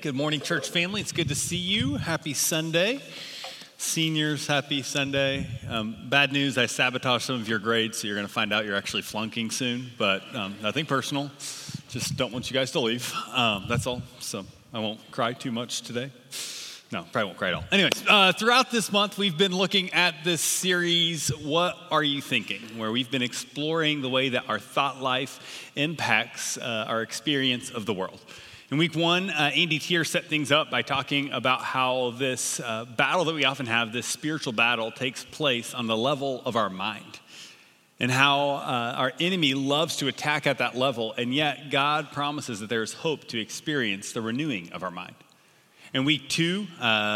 Good morning, church family. It's good to see you. Happy Sunday. Seniors, happy Sunday. Bad news, I sabotaged some of your grades, so you're going to find out you're actually flunking soon, but nothing personal. Just don't want you guys to leave. That's all, so I won't cry too much today. No, probably won't cry at all. Anyways, throughout this month, we've been looking at this series, What Are You Thinking?, where we've been exploring the way that our thought life impacts our experience of the world. In week one, Andy Tier set things up by talking about how this battle that we often have, this spiritual battle, takes place on the level of our mind, and how our enemy loves to attack at that level, and yet God promises that there is hope to experience the renewing of our mind. In week two,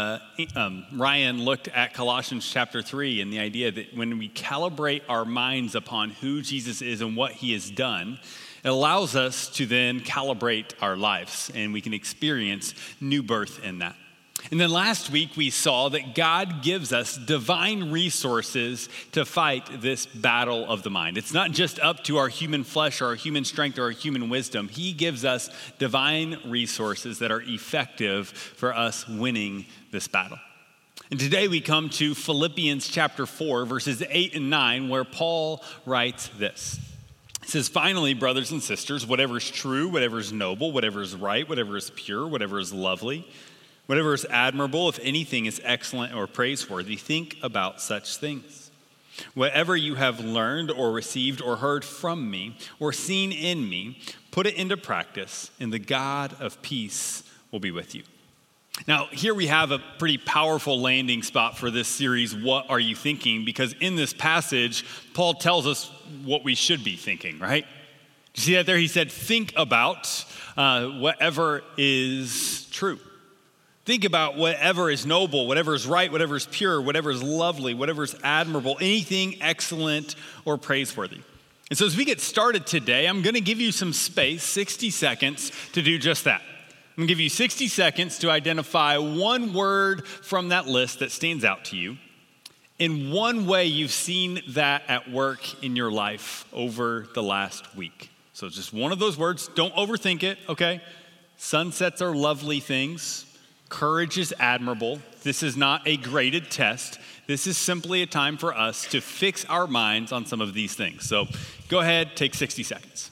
Ryan looked at Colossians chapter 3 and the idea that when we calibrate our minds upon who Jesus is and what he has done, it allows us to then calibrate our lives, and we can experience new birth in that. And then last week, we saw that God gives us divine resources to fight this battle of the mind. It's not just up to our human flesh or our human strength or our human wisdom. He gives us divine resources that are effective for us winning this battle. And today we come to Philippians chapter 4, verses 8 and 9, where Paul writes this. It says, "Finally, brothers and sisters, whatever is true, whatever is noble, whatever is right, whatever is pure, whatever is lovely, whatever is admirable, if anything is excellent or praiseworthy, think about such things. Whatever you have learned or received or heard from me or seen in me, put it into practice, and the God of peace will be with you." Now, here we have a pretty powerful landing spot for this series, What Are You Thinking? Because in this passage, Paul tells us what we should be thinking, right? You see that there? He said, think about whatever is true. Think about whatever is noble, whatever is right, whatever is pure, whatever is lovely, whatever is admirable, anything excellent or praiseworthy. And so as we get started today, I'm going to give you some space, 60 seconds, to do just that. I'm going to give you 60 seconds to identify one word from that list that stands out to you, in one way you've seen that at work in your life over the last week. So just one of those words. Don't overthink it, okay? Sunsets are lovely things. Courage is admirable. This is not a graded test. This is simply a time for us to fix our minds on some of these things. So go ahead, take 60 seconds.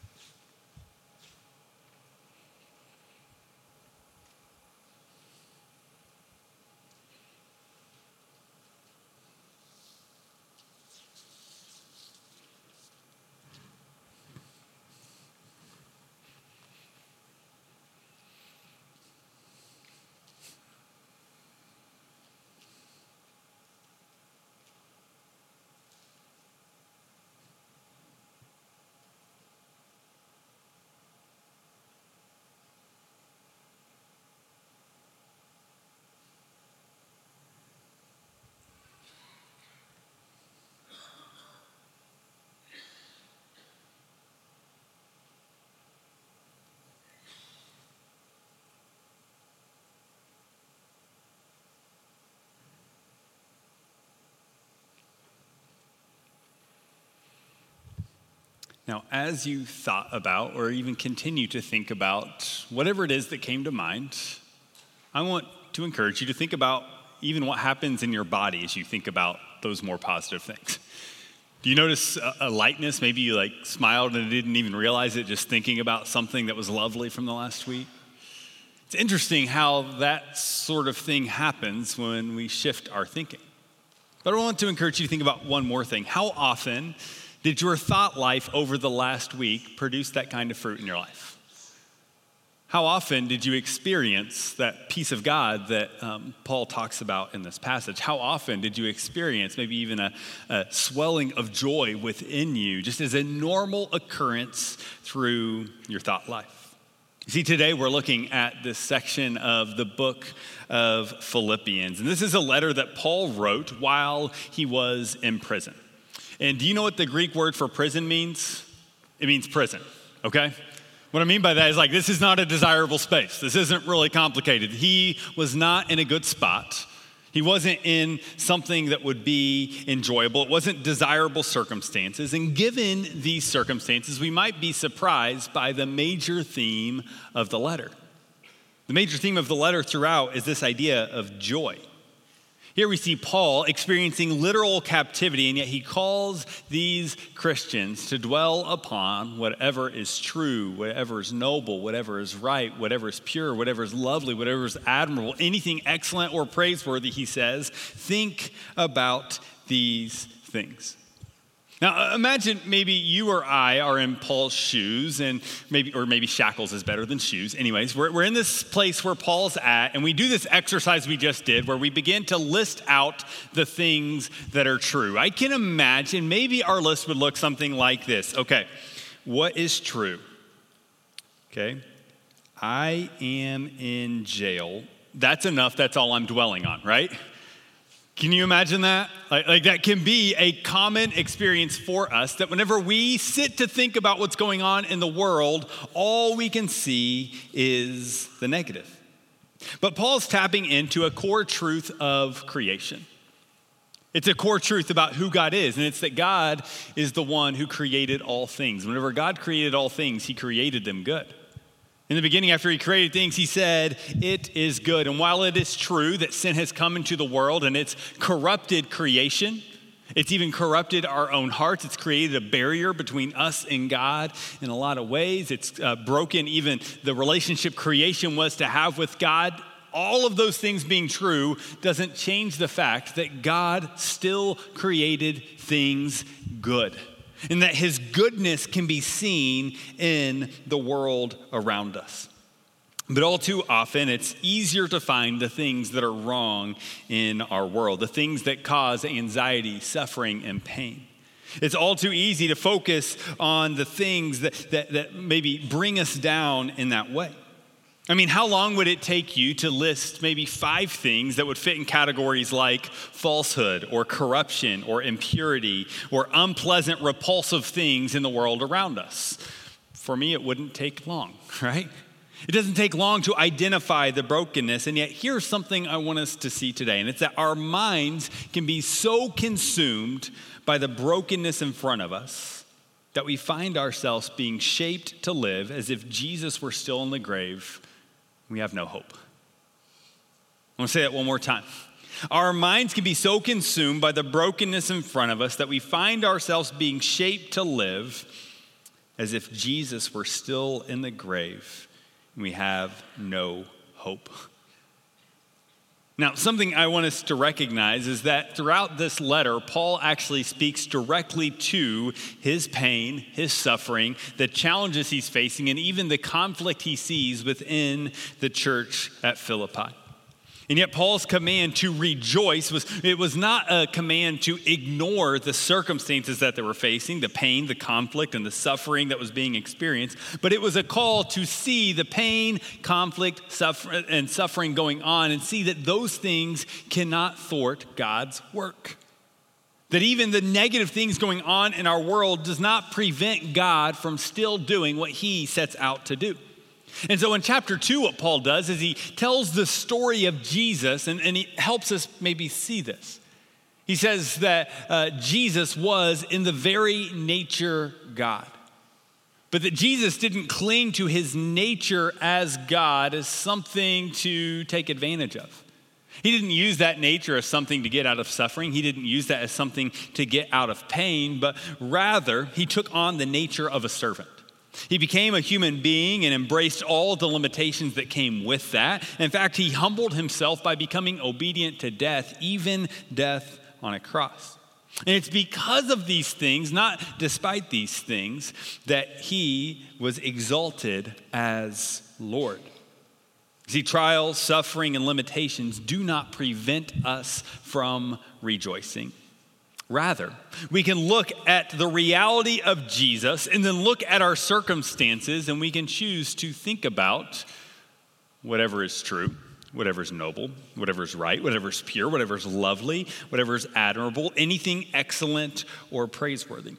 Now, as you thought about or even continue to think about whatever it is that came to mind, I want to encourage you to think about even what happens in your body as you think about those more positive things. Do you notice a lightness? Maybe you smiled and didn't even realize it, just thinking about something that was lovely from the last week. It's interesting how that sort of thing happens when we shift our thinking. But I want to encourage you to think about one more thing. How often did your thought life over the last week produce that kind of fruit in your life? How often did you experience that peace of God that Paul talks about in this passage? How often did you experience maybe even a swelling of joy within you, just as a normal occurrence through your thought life? You see, today we're looking at this section of the book of Philippians. And this is a letter that Paul wrote while he was in prison. And do you know what the Greek word for prison means? It means prison, okay? What I mean by that is this is not a desirable space. This isn't really complicated. He was not in a good spot. He wasn't in something that would be enjoyable. It wasn't desirable circumstances. And given these circumstances, we might be surprised by the major theme of the letter. The major theme of the letter throughout is this idea of joy. Here we see Paul experiencing literal captivity, and yet he calls these Christians to dwell upon whatever is true, whatever is noble, whatever is right, whatever is pure, whatever is lovely, whatever is admirable, anything excellent or praiseworthy, he says. Think about these things. Now, imagine maybe you or I are in Paul's shoes, and maybe shackles is better than shoes. Anyways, we're in this place where Paul's at, and we do this exercise we just did where we begin to list out the things that are true. I can imagine maybe our list would look something like this. Okay, what is true? Okay, I am in jail. That's enough. That's all I'm dwelling on, right? Can you imagine that? Like that can be a common experience for us, that whenever we sit to think about what's going on in the world, all we can see is the negative. But Paul's tapping into a core truth of creation. It's a core truth about who God is, and it's that God is the one who created all things. Whenever God created all things, he created them good. In the beginning, after he created things, he said, it is good. And while it is true that sin has come into the world and it's corrupted creation, it's even corrupted our own hearts. It's created a barrier between us and God in a lot of ways. It's broken even the relationship creation was to have with God. All of those things being true doesn't change the fact that God still created things good, and that his goodness can be seen in the world around us. But all too often, it's easier to find the things that are wrong in our world, the things that cause anxiety, suffering, and pain. It's all too easy to focus on the things that maybe bring us down in that way. I mean, how long would it take you to list maybe 5 things that would fit in categories like falsehood or corruption or impurity or unpleasant, repulsive things in the world around us? For me, it wouldn't take long, right? It doesn't take long to identify the brokenness, and yet here's something I want us to see today, and it's that our minds can be so consumed by the brokenness in front of us that we find ourselves being shaped to live as if Jesus were still in the grave. We have no hope. I want to say that one more time. Our minds can be so consumed by the brokenness in front of us that we find ourselves being shaped to live as if Jesus were still in the grave and we have no hope. Now, something I want us to recognize is that throughout this letter, Paul actually speaks directly to his pain, his suffering, the challenges he's facing, and even the conflict he sees within the church at Philippi. And yet Paul's command to rejoice was not a command to ignore the circumstances that they were facing, the pain, the conflict, and the suffering that was being experienced, but it was a call to see the pain, conflict, suffering going on and see that those things cannot thwart God's work. That even the negative things going on in our world does not prevent God from still doing what he sets out to do. And so in chapter 2, what Paul does is he tells the story of Jesus, and he helps us maybe see this. He says that Jesus was in the very nature God, but that Jesus didn't cling to his nature as God as something to take advantage of. He didn't use that nature as something to get out of suffering. He didn't use that as something to get out of pain, but rather he took on the nature of a servant. He became a human being and embraced all the limitations that came with that. In fact, he humbled himself by becoming obedient to death, even death on a cross. And it's because of these things, not despite these things, that he was exalted as Lord. See, trials, suffering, and limitations do not prevent us from rejoicing. Rather, we can look at the reality of Jesus and then look at our circumstances, and we can choose to think about whatever is true, whatever is noble, whatever is right, whatever is pure, whatever is lovely, whatever is admirable, anything excellent or praiseworthy.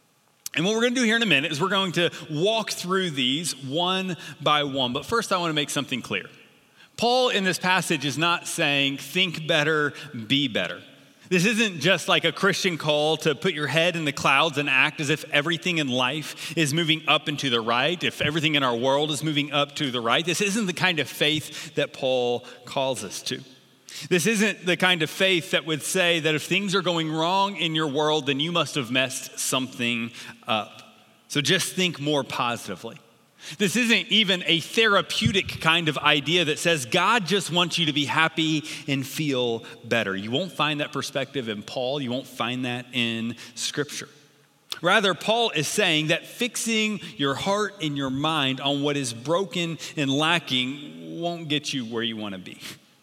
And what we're going to do here in a minute is we're going to walk through these one by one. But first, I want to make something clear. Paul in this passage is not saying think better, be better. This isn't just like a Christian call to put your head in the clouds and act as if everything in life is moving up and to the right, if everything in our world is moving up to the right. This isn't the kind of faith that Paul calls us to. This isn't the kind of faith that would say that if things are going wrong in your world, then you must have messed something up. So just think more positively. This isn't even a therapeutic kind of idea that says God just wants you to be happy and feel better. You won't find that perspective in Paul. You won't find that in Scripture. Rather, Paul is saying that fixing your heart and your mind on what is broken and lacking won't get you where you want to be.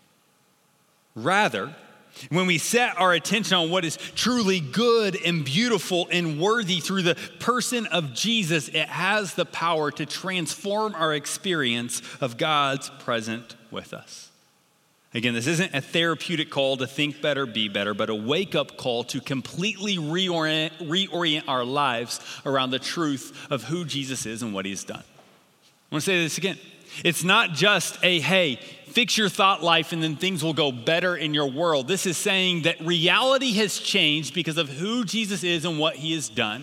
Rather, when we set our attention on what is truly good and beautiful and worthy through the person of Jesus, it has the power to transform our experience of God's presence with us. Again, this isn't a therapeutic call to think better, be better, but a wake-up call to completely reorient our lives around the truth of who Jesus is and what he's done. I want to say this again. It's not just a, hey, fix your thought life and then things will go better in your world. This is saying that reality has changed because of who Jesus is and what he has done.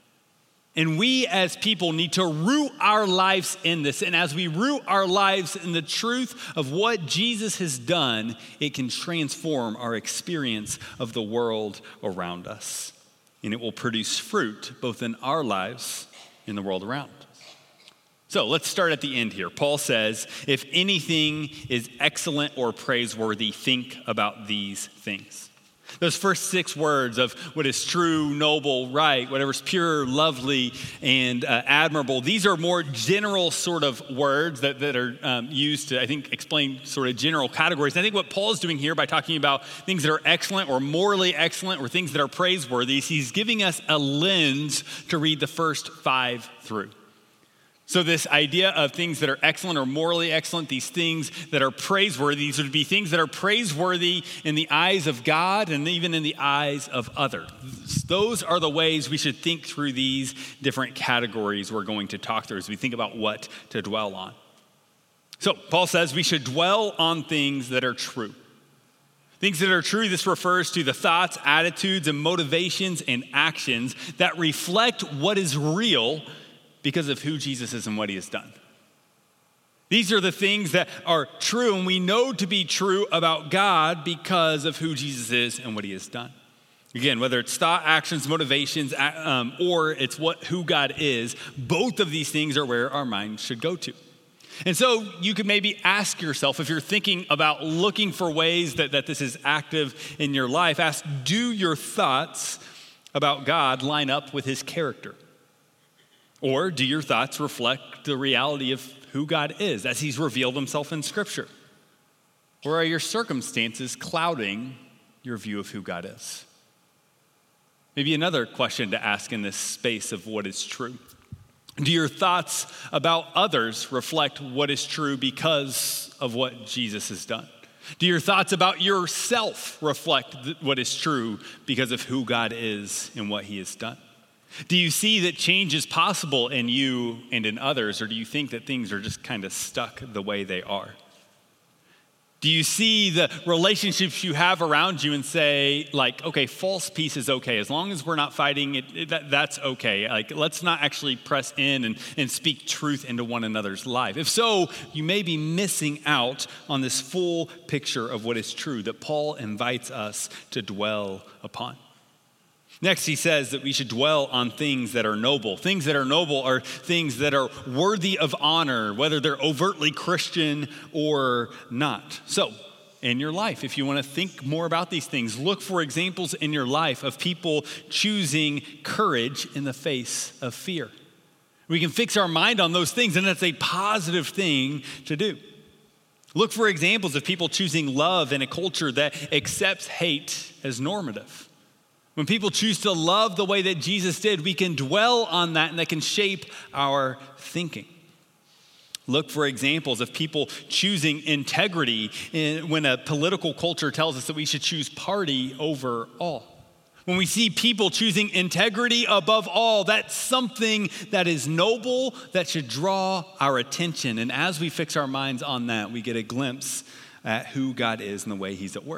And we as people need to root our lives in this. And as we root our lives in the truth of what Jesus has done, it can transform our experience of the world around us. And it will produce fruit both in our lives and the world around. So let's start at the end here. Paul says, if anything is excellent or praiseworthy, think about these things. Those first 6 words of what is true, noble, right, whatever's pure, lovely, and admirable, these are more general sort of words that are used to, I think, explain sort of general categories. And I think what Paul's doing here by talking about things that are excellent or morally excellent or things that are praiseworthy, he's giving us a lens to read the first 5 through. So this idea of things that are excellent or morally excellent, these things that are praiseworthy, these would be things that are praiseworthy in the eyes of God and even in the eyes of others. Those are the ways we should think through these different categories we're going to talk through as we think about what to dwell on. So Paul says we should dwell on things that are true. Things that are true, this refers to the thoughts, attitudes, and motivations and actions that reflect what is real because of who Jesus is and what he has done. These are the things that are true and we know to be true about God because of who Jesus is and what he has done. Again, whether it's thought, actions, motivations, or it's who God is, both of these things are where our mind should go to. And so you could maybe ask yourself, if you're thinking about looking for ways that this is active in your life, ask, do your thoughts about God line up with his character? Or do your thoughts reflect the reality of who God is as he's revealed himself in Scripture? Or are your circumstances clouding your view of who God is? Maybe another question to ask in this space of what is true. Do your thoughts about others reflect what is true because of what Jesus has done? Do your thoughts about yourself reflect what is true because of who God is and what he has done? Do you see that change is possible in you and in others, or do you think that things are just kind of stuck the way they are? Do you see the relationships you have around you and say, like, okay, false peace is okay. As long as we're not fighting, that's okay. Like, let's not actually press in and speak truth into one another's life. If so, you may be missing out on this full picture of what is true that Paul invites us to dwell upon. Next, he says that we should dwell on things that are noble. Things that are noble are things that are worthy of honor, whether they're overtly Christian or not. So, in your life, if you want to think more about these things, look for examples in your life of people choosing courage in the face of fear. We can fix our mind on those things, and that's a positive thing to do. Look for examples of people choosing love in a culture that accepts hate as normative. When people choose to love the way that Jesus did, we can dwell on that and that can shape our thinking. Look for examples of people choosing integrity when a political culture tells us that we should choose party over all. When we see people choosing integrity above all, that's something that is noble that should draw our attention. And as we fix our minds on that, we get a glimpse at who God is and the way he's at work.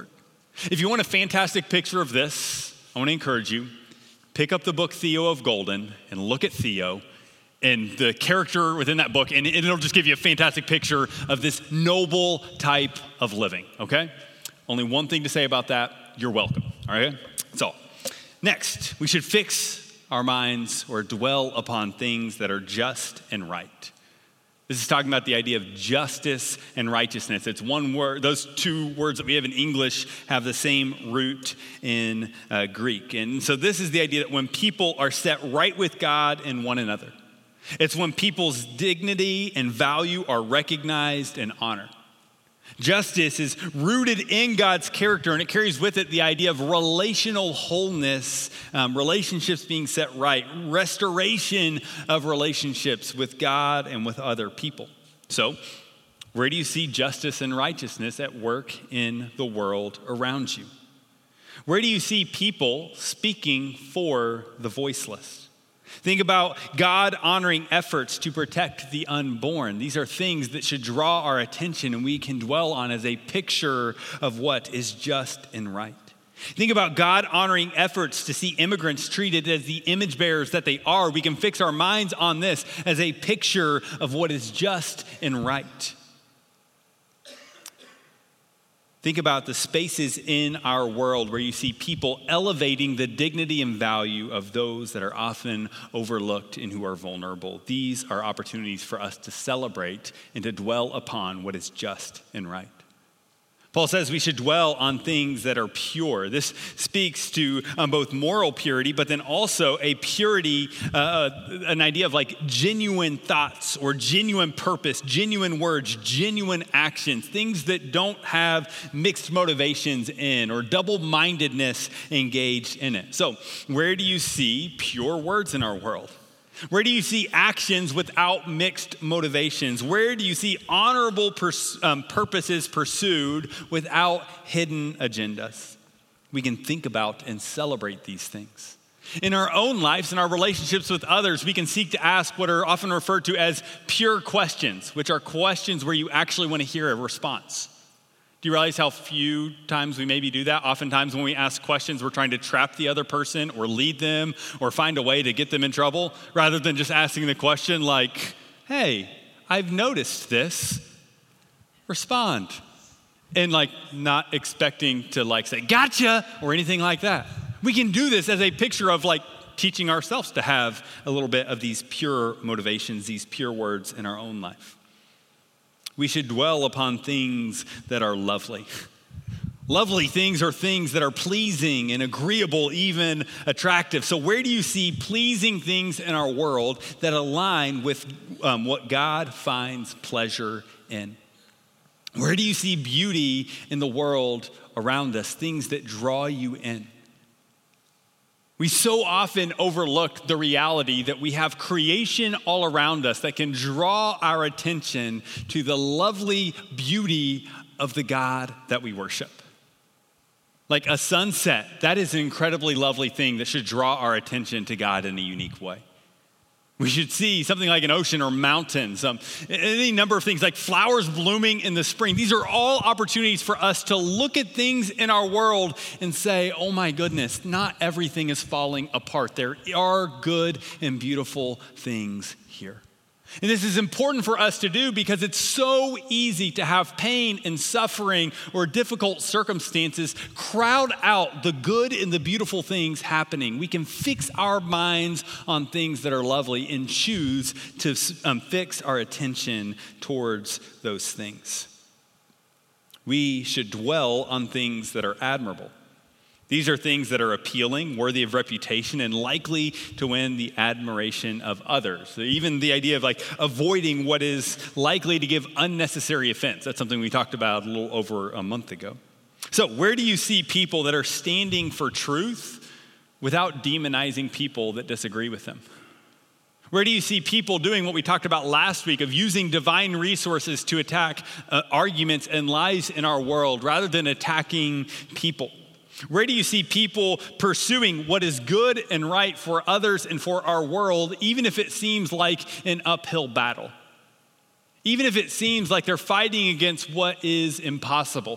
If you want a fantastic picture of this, I want to encourage you, pick up the book Theo of Golden and look at Theo and the character within that book, and it'll just give you a fantastic picture of this noble type of living, okay? Only one thing to say about that, you're welcome, all right? That's all. Next, we should fix our minds or dwell upon things that are just and right. This is talking about the idea of justice and righteousness. It's one word, those two words that we have in English have the same root in Greek. And so this is the idea that when people are set right with God and one another, it's when people's dignity and value are recognized and honored. Justice is rooted in God's character, and it carries with it the idea of relational wholeness, relationships being set right, restoration of relationships with God and with other people. So, where do you see justice and righteousness at work in the world around you? Where do you see people speaking for the voiceless? Think about God-honoring efforts to protect the unborn. These are things that should draw our attention and we can dwell on as a picture of what is just and right. Think about God-honoring efforts to see immigrants treated as the image bearers that they are. We can fix our minds on this as a picture of what is just and right. Think about the spaces in our world where you see people elevating the dignity and value of those that are often overlooked and who are vulnerable. These are opportunities for us to celebrate and to dwell upon what is just and right. Paul says we should dwell on things that are pure. This speaks to both moral purity, but then also a purity, an idea of like genuine thoughts or genuine purpose, genuine words, genuine actions, things that don't have mixed motivations in or double-mindedness engaged in it. So where do you see pure words in our world? Where do you see actions without mixed motivations? Where do you see honorable purposes pursued without hidden agendas? We can think about and celebrate these things. In our own lives and our relationships with others, we can seek to ask what are often referred to as pure questions, which are questions where you actually want to hear a response. Do you realize how few times we maybe do that? Oftentimes when we ask questions, we're trying to trap the other person or lead them or find a way to get them in trouble rather than just asking the question like, hey, I've noticed this. Respond. And like not expecting to like say, gotcha, or anything like that. We can do this as a picture of like teaching ourselves to have a little bit of these pure motivations, these pure words in our own life. We should dwell upon things that are lovely. Lovely things are things that are pleasing and agreeable, even attractive. So where do you see pleasing things in our world that align with what God finds pleasure in? Where do you see beauty in the world around us, things that draw you in? We so often overlook the reality that we have creation all around us that can draw our attention to the lovely beauty of the God that we worship. Like a sunset, that is an incredibly lovely thing that should draw our attention to God in a unique way. We should see something like an ocean or mountains, any number of things like flowers blooming in the spring. These are all opportunities for us to look at things in our world and say, oh my goodness, not everything is falling apart. There are good and beautiful things here. And this is important for us to do because it's so easy to have pain and suffering or difficult circumstances crowd out the good and the beautiful things happening. We can fix our minds on things that are lovely and choose to fix our attention towards those things. We should dwell on things that are admirable. These are things that are appealing, worthy of reputation, and likely to win the admiration of others. So even the idea of like avoiding what is likely to give unnecessary offense. That's something we talked about a little over a month ago. So where do you see people that are standing for truth without demonizing people that disagree with them? Where do you see people doing what we talked about last week of using divine resources to attack arguments and lies in our world rather than attacking people? Where do you see people pursuing what is good and right for others and for our world, even if it seems like an uphill battle? Even if it seems like they're fighting against what is impossible?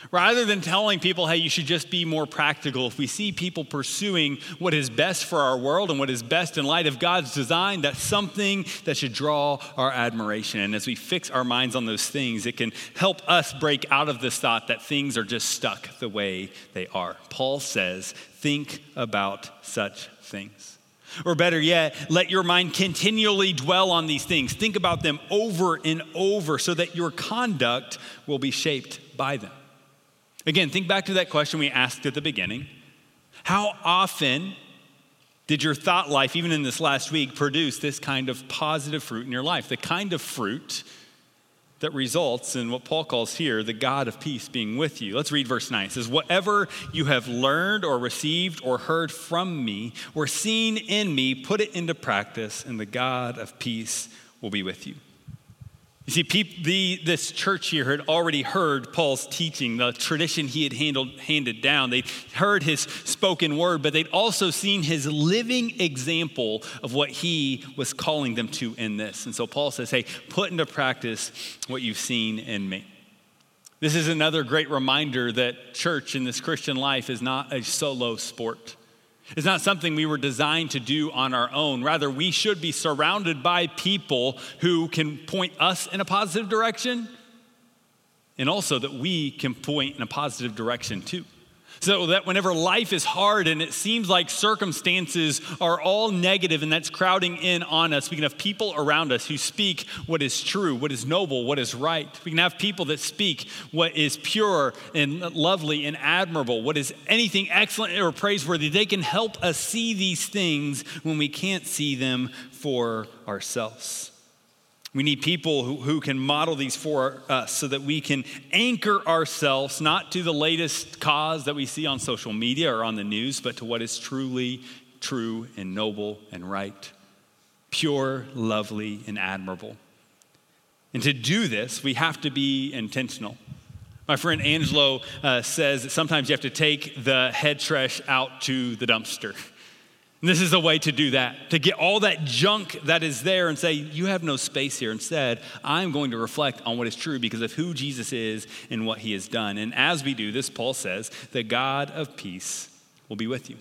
Rather than telling people, hey, you should just be more practical, if we see people pursuing what is best for our world and what is best in light of God's design, that's something that should draw our admiration. And as we fix our minds on those things, it can help us break out of this thought that things are just stuck the way they are. Paul says, think about such things. Or better yet, let your mind continually dwell on these things. Think about them over and over so that your conduct will be shaped by them. Again, think back to that question we asked at the beginning. How often did your thought life, even in this last week, produce this kind of positive fruit in your life? The kind of fruit that results in what Paul calls here the God of peace being with you. Let's read verse 9. It says, whatever you have learned or received or heard from me or seen in me, put it into practice, and the God of peace will be with you. You see, this church here had already heard Paul's teaching, the tradition he had handed down. They'd heard his spoken word, but they'd also seen his living example of what he was calling them to in this. And so Paul says, hey, put into practice what you've seen in me. This is another great reminder that church in this Christian life is not a solo sport. It's not something we were designed to do on our own. Rather, we should be surrounded by people who can point us in a positive direction, and also that we can point in a positive direction too. So that whenever life is hard and it seems like circumstances are all negative and that's crowding in on us, we can have people around us who speak what is true, what is noble, what is right. We can have people that speak what is pure and lovely and admirable, what is anything excellent or praiseworthy. They can help us see these things when we can't see them for ourselves. We need people who can model these for us so that we can anchor ourselves not to the latest cause that we see on social media or on the news, but to what is truly true and noble and right, pure, lovely, and admirable. And to do this, we have to be intentional. My friend Angelo says that sometimes you have to take the head trash out to the dumpster. And this is a way to do that, to get all that junk that is there and say, you have no space here. Instead, I'm going to reflect on what is true because of who Jesus is and what he has done. And as we do this, Paul says, the God of peace will be with you.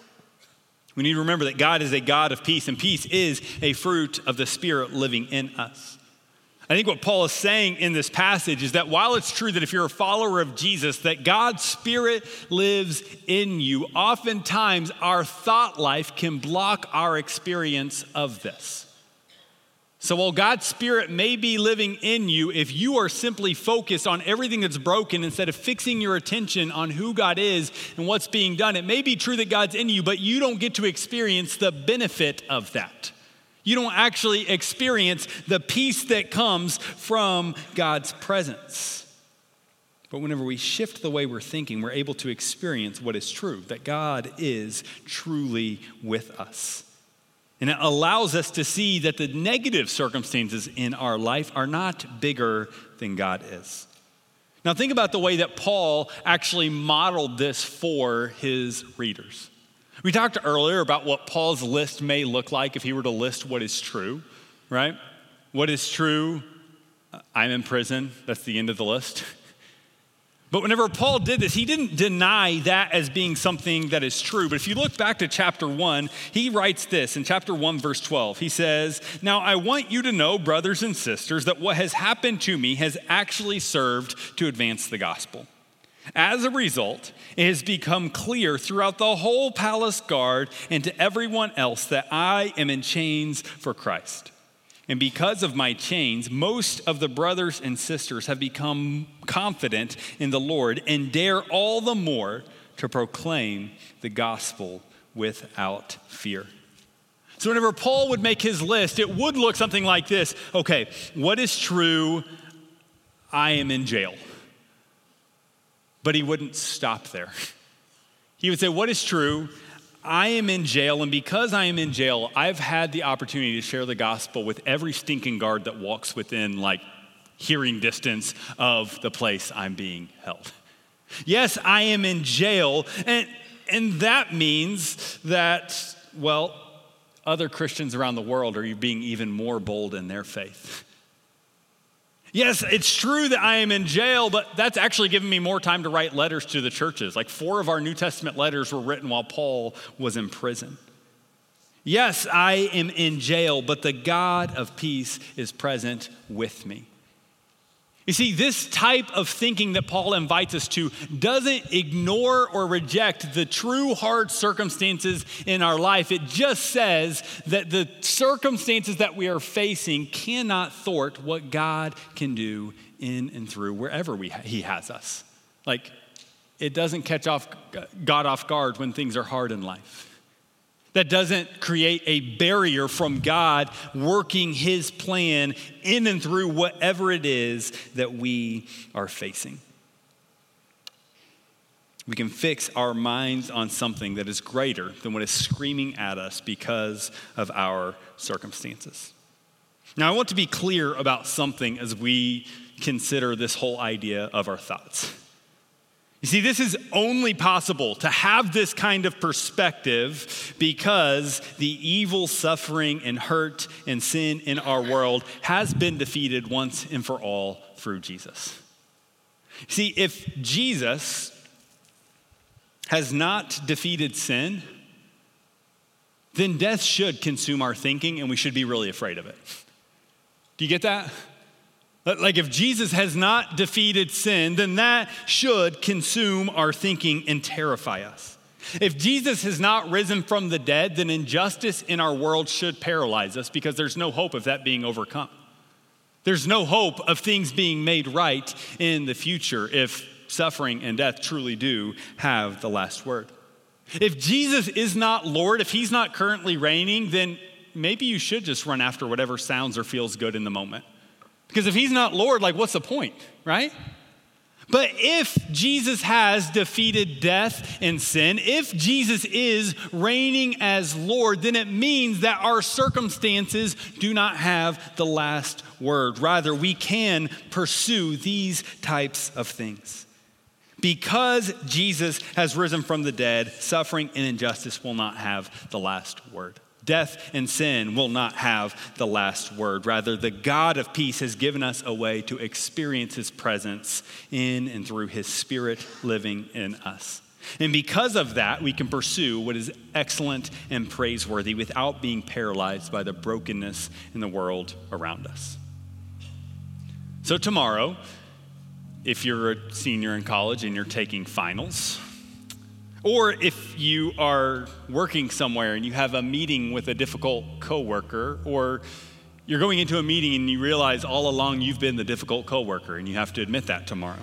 We need to remember that God is a God of peace, and peace is a fruit of the Spirit living in us. I think what Paul is saying in this passage is that while it's true that if you're a follower of Jesus, that God's Spirit lives in you, oftentimes our thought life can block our experience of this. So while God's Spirit may be living in you, if you are simply focused on everything that's broken instead of fixing your attention on who God is and what's being done, it may be true that God's in you, but you don't get to experience the benefit of that. You don't actually experience the peace that comes from God's presence. But whenever we shift the way we're thinking, we're able to experience what is true, that God is truly with us. And it allows us to see that the negative circumstances in our life are not bigger than God is. Now think about the way that Paul actually modeled this for his readers. We talked earlier about what Paul's list may look like if he were to list what is true, right? What is true? I'm in prison. That's the end of the list. But whenever Paul did this, he didn't deny that as being something that is true. But if you look back to chapter 1, he writes this in chapter 1, verse 12. He says, "Now I want you to know, brothers and sisters, that what has happened to me has actually served to advance the gospel. As a result, it has become clear throughout the whole palace guard and to everyone else that I am in chains for Christ. And because of my chains, most of the brothers and sisters have become confident in the Lord and dare all the more to proclaim the gospel without fear." So whenever Paul would make his list, it would look something like this. Okay, what is true? I am in jail. But he wouldn't stop there. He would say, what is true? I am in jail, and because I am in jail, I've had the opportunity to share the gospel with every stinking guard that walks within hearing distance of the place I'm being held. Yes, I am in jail, and that means that, other Christians around the world are being even more bold in their faith. Yes, it's true that I am in jail, but that's actually given me more time to write letters to the churches. Like 4 of our New Testament letters were written while Paul was in prison. Yes, I am in jail, but the God of peace is present with me. You see, this type of thinking that Paul invites us to doesn't ignore or reject the true hard circumstances in our life. It just says that the circumstances that we are facing cannot thwart what God can do in and through wherever he has us. Like, it doesn't catch God off guard when things are hard in life. That doesn't create a barrier from God working his plan in and through whatever it is that we are facing. We can fix our minds on something that is greater than what is screaming at us because of our circumstances. Now, I want to be clear about something as we consider this whole idea of our thoughts. You see, this is only possible to have this kind of perspective because the evil, suffering, and hurt and sin in our world has been defeated once and for all through Jesus. See, if Jesus has not defeated sin, then death should consume our thinking and we should be really afraid of it. Do you get that? Like if Jesus has not defeated sin, then that should consume our thinking and terrify us. If Jesus has not risen from the dead, then injustice in our world should paralyze us because there's no hope of that being overcome. There's no hope of things being made right in the future if suffering and death truly do have the last word. If Jesus is not Lord, if he's not currently reigning, then maybe you should just run after whatever sounds or feels good in the moment. Because if he's not Lord, like what's the point, right? But if Jesus has defeated death and sin, if Jesus is reigning as Lord, then it means that our circumstances do not have the last word. Rather, we can pursue these types of things. Because Jesus has risen from the dead, suffering and injustice will not have the last word. Death and sin will not have the last word. Rather, the God of peace has given us a way to experience his presence in and through his Spirit living in us. And because of that, we can pursue what is excellent and praiseworthy without being paralyzed by the brokenness in the world around us. So tomorrow, if you're a senior in college and you're taking finals, or if you are working somewhere and you have a meeting with a difficult coworker, or you're going into a meeting and you realize all along you've been the difficult coworker and you have to admit that tomorrow.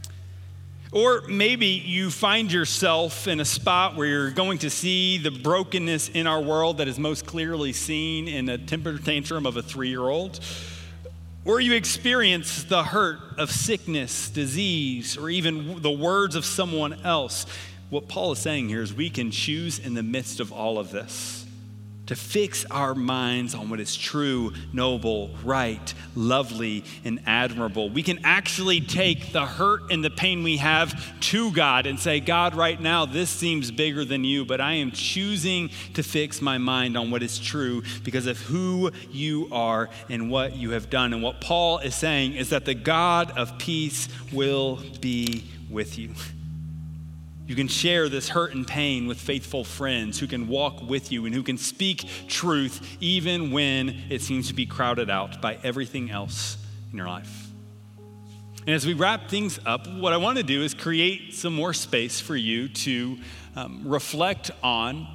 Or maybe you find yourself in a spot where you're going to see the brokenness in our world that is most clearly seen in a temper tantrum of a 3-year-old. Or you experience the hurt of sickness, disease, or even the words of someone else. What Paul is saying here is we can choose in the midst of all of this to fix our minds on what is true, noble, right, lovely, and admirable. We can actually take the hurt and the pain we have to God and say, God, right now, this seems bigger than you, but I am choosing to fix my mind on what is true because of who you are and what you have done. And what Paul is saying is that the God of peace will be with you. You can share this hurt and pain with faithful friends who can walk with you and who can speak truth even when it seems to be crowded out by everything else in your life. And as we wrap things up, what I want to do is create some more space for you to reflect on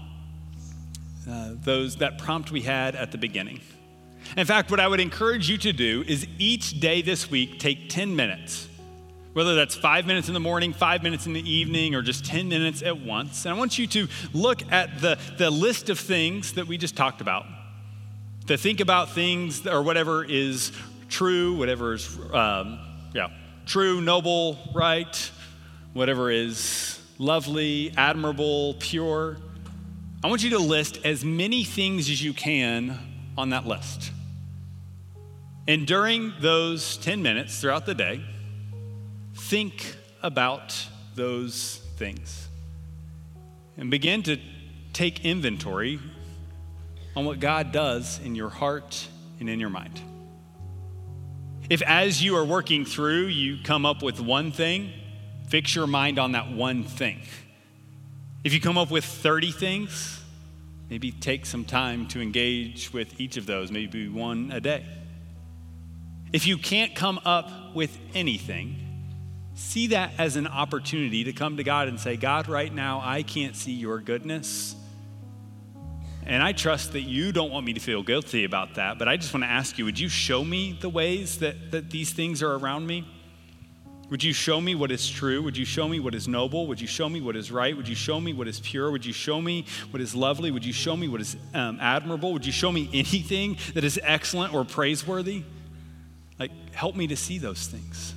that prompt we had at the beginning. In fact, what I would encourage you to do is each day this week, take 10 minutes. Whether that's 5 minutes in the morning, 5 minutes in the evening, or just 10 minutes at once. And I want you to look at the list of things that we just talked about. To think about things or whatever is true, whatever is true, noble, right, whatever is lovely, admirable, pure. I want you to list as many things as you can on that list. And during those 10 minutes throughout the day, think about those things and begin to take inventory on what God does in your heart and in your mind. If as you are working through, you come up with one thing, fix your mind on that one thing. If you come up with 30 things, maybe take some time to engage with each of those, maybe one a day. If you can't come up with anything, see that as an opportunity to come to God and say, God, right now, I can't see your goodness. And I trust that you don't want me to feel guilty about that, but I just want to ask you, would you show me the ways that these things are around me? Would you show me what is true? Would you show me what is noble? Would you show me what is right? Would you show me what is pure? Would you show me what is lovely? Would you show me what is admirable? Would you show me anything that is excellent or praiseworthy? Like, help me to see those things.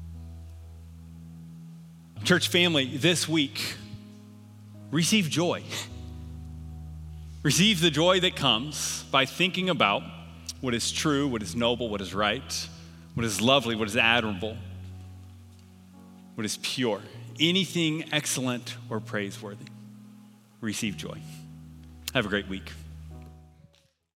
Church family, this week, receive joy. Receive the joy that comes by thinking about what is true, what is noble, what is right, what is lovely, what is admirable, what is pure, anything excellent or praiseworthy. Receive joy. Have a great week.